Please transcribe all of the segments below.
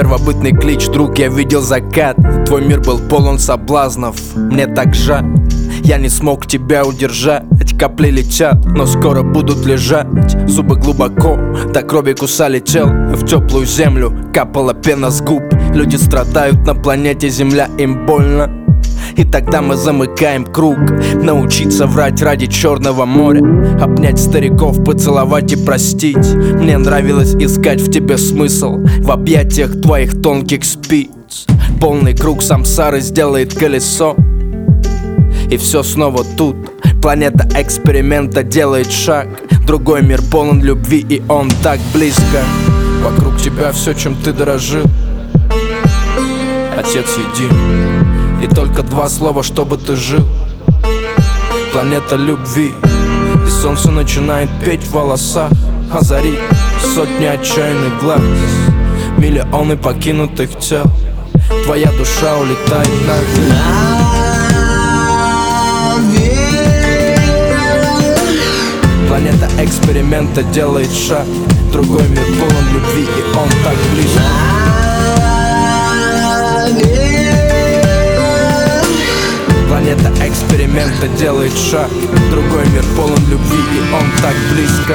Первобытный клич, друг, я видел закат. Твой мир был полон соблазнов. Мне так жаль, я не смог тебя удержать. Капли летят, но скоро будут лежать. Зубы глубоко, до крови кусали тел. В теплую землю капала пена с губ. Люди страдают на планете Земля, им больно. И тогда мы замыкаем круг. Научиться врать ради Черного моря. Обнять стариков, поцеловать и простить. Мне нравилось искать в тебе смысл. В объятиях твоих тонких спиц. Полный круг самсары сделает колесо. И все снова тут. Планета эксперимента делает шаг. Другой мир полон любви, и он так близко. Вокруг тебя все, чем ты дорожил. Отец един. И только два слова, чтобы ты жил. Планета любви. И солнце начинает петь в волосах. Озарит сотни отчаянных глаз. Миллионы покинутых тел. Твоя душа улетает наверх. Планета эксперимента делает шаг. Другой мир полон любви, и он так близко. Планета эксперимента делает шаг. Другой мир полон любви, и он так близко.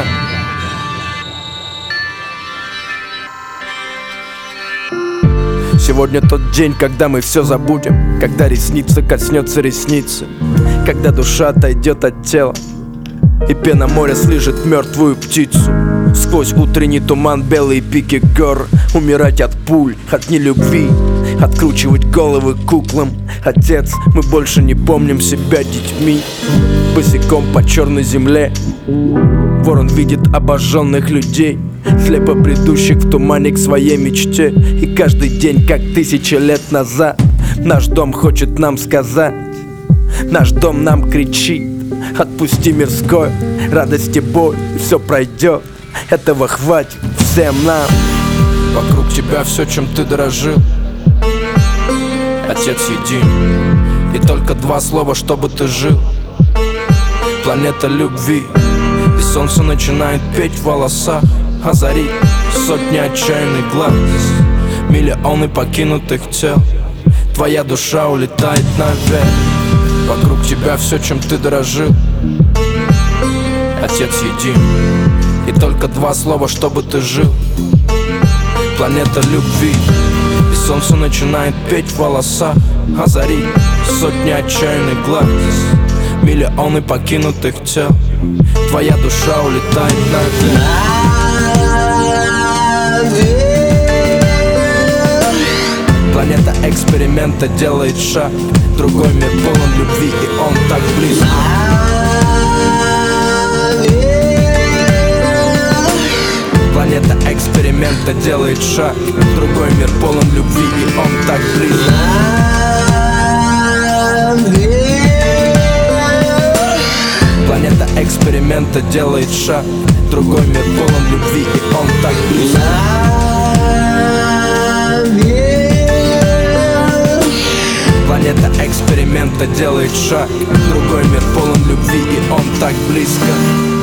Сегодня тот день, когда мы все забудем. Когда ресница коснется ресницы. Когда душа отойдет от тела. И пена моря слижет мертвую птицу. Сквозь утренний туман белые пики гор. Умирать от пуль, от нелюбви. Откручивать головы куклам. Отец, мы больше не помним себя детьми. Босиком по черной земле. Ворон видит обожженных людей, слепо бредущих в тумане к своей мечте. И каждый день, как 1000 лет назад, наш дом хочет нам сказать. Наш дом нам кричит: отпусти мирское, радость и боль, все пройдет. Этого хватит всем нам. Вокруг тебя все, чем ты дорожил. Отец един. И только два слова, чтобы ты жил. Планета любви. И солнце начинает петь в волосах. Озарит сотни отчаянных глаз. Миллионы покинутых тел. Твоя душа улетает наверх. Вокруг тебя все, чем ты дорожил. Отец един. И только два слова, чтобы ты жил. Планета любви. И солнце начинает петь в волосах. Озарит сотни отчаянных глаз. Миллионы покинутых тел. Твоя душа улетает наверх. Планета эксперимента делает шаг. Другой мир полон любви, и он так близко. Планета эксперимента делает шаг. Другой мир полон любви, и он так близко. Планета эксперимента делает шаг. Другой мир полон любви, и он так близко. Планета эксперимента делает шаг. Другой мир полон любви, и он так близко.